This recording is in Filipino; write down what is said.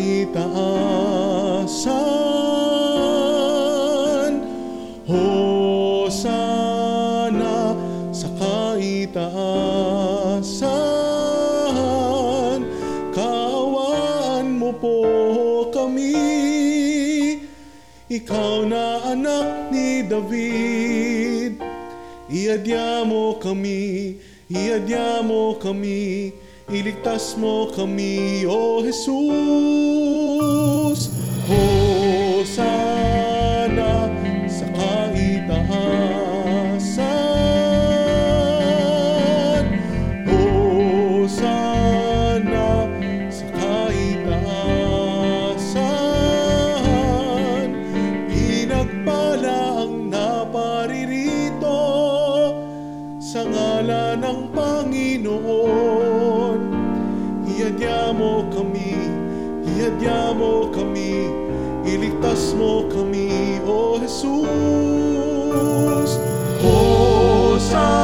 kaitaasan. Hosana sa kaitaasan. Kaawaan mo po kami, ikaw na anak ni David. Iadya mo kami, iadya mo kami, iligtas mo kami, O Jesus. Hosana sa kaitaasan. Hosana sa kaitaasan. Pinagpala ang naparirito sa ngalan ng Panginoon. Iadya mo kami, iadya mo kami, iligtas mo kami, O Jesus. Hosana